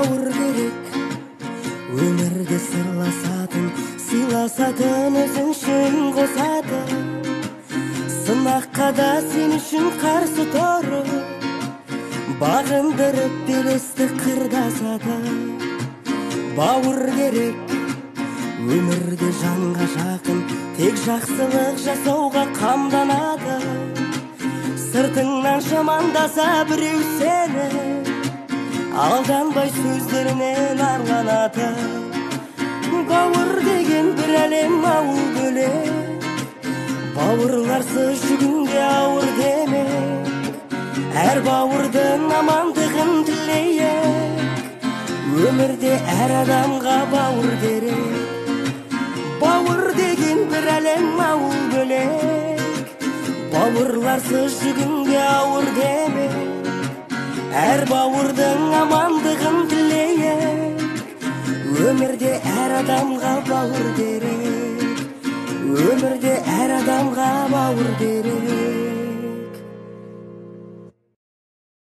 бауыр керек. Өмірде сырласатын, сыйласатын, өзің үшін қосатын. Сынаққа да сен үшін қарсы тұрып, бағындырып белесті қырдасады. Бауыр керек. Өмірде жанға жақын, тек жақсылық жасауға қамданады. Сыртыңнан жамандаса біреу сені, алданбай сөздерінен арланады. Бауыр деген бір әлем, ауыл бөлек. Бауырларсыз жүгінге ауыр демек. Әр бауырдың амандығын тілейік. Өмірде әр адамға бауыр керек. Бауыр деген бір әлем, ауыл бөлек. Бауырларсыз жүгінге ауыр демек. Әр бауырдың амандығын тілейік. Өмірде әр адамға бауыр керек. Өмірде әр адамға бауыр керек.